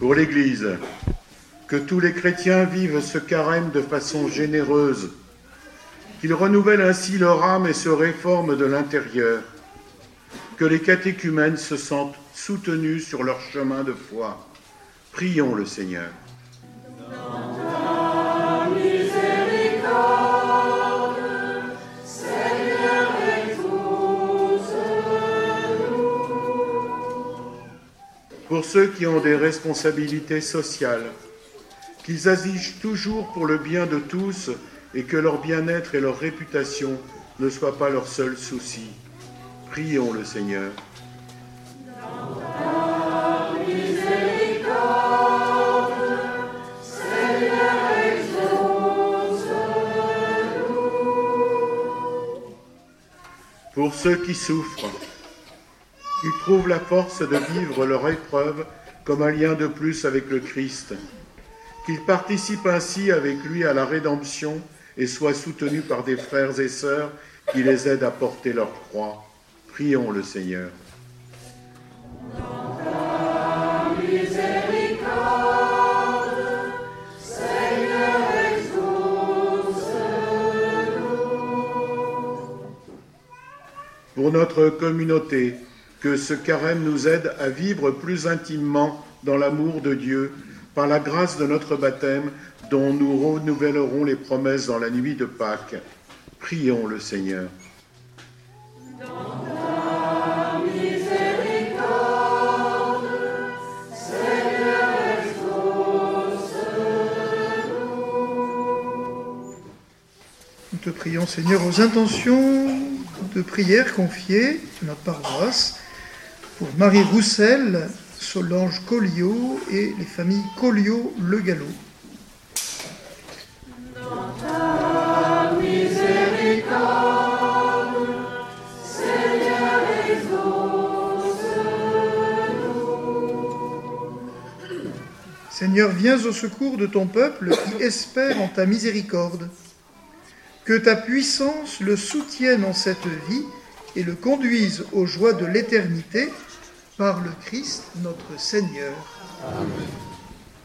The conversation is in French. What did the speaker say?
Pour l'Église, que tous les chrétiens vivent ce carême de façon généreuse, qu'ils renouvellent ainsi leur âme et se réforment de l'intérieur, que les catéchumènes se sentent soutenus sur leur chemin de foi. Prions le Seigneur. Dans ta miséricorde, Seigneur, épouse-nous. Pour ceux qui ont des responsabilités sociales, qu'ils agissent toujours pour le bien de tous et que leur bien-être et leur réputation ne soient pas leur seul souci. Prions le Seigneur. Dans ta miséricorde, Seigneur, exauce-nous. Pour ceux qui souffrent, qu'ils trouvent la force de vivre leur épreuve comme un lien de plus avec le Christ, qu'ils participent ainsi avec lui à la rédemption et soient soutenus par des frères et sœurs qui les aident à porter leur croix. Prions le Seigneur. Dans ta miséricorde, Seigneur, exauce-nous. Pour notre communauté, que ce carême nous aide à vivre plus intimement dans l'amour de Dieu, par la grâce de notre baptême, dont nous renouvellerons les promesses dans la nuit de Pâques. Prions le Seigneur. Dans ta miséricorde, Seigneur, exauce-nous. Nous te prions, Seigneur, aux intentions de prière confiées à notre paroisse, pour Marie Roussel, Solange Colliot et les familles Colliot-Le Gallo. Dans ta miséricorde, Seigneur, exauce-nous. Seigneur, viens au secours de ton peuple qui espère en ta miséricorde. Que ta puissance le soutienne en cette vie et le conduise aux joies de l'éternité, par le Christ notre Seigneur. Amen.